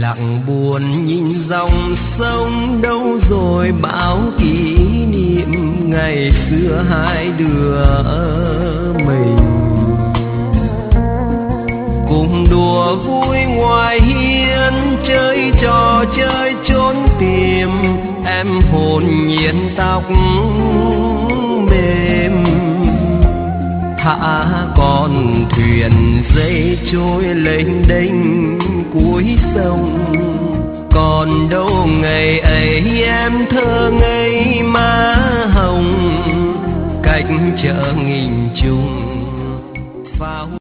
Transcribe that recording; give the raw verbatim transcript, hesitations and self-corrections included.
lặng buồn nhìn dòng sông, đâu rồi bao kỷ niệm ngày xưa hai đứa mình. Cùng đùa vui ngoài hiên, chơi trò chơi trốn tìm, em hồn nhiên tóc mềm. Thả con thuyền dây trôi lênh đênh cuối sông, còn đâu ngày ấy em thơ ngây má hồng, cách chợ nghìn trùng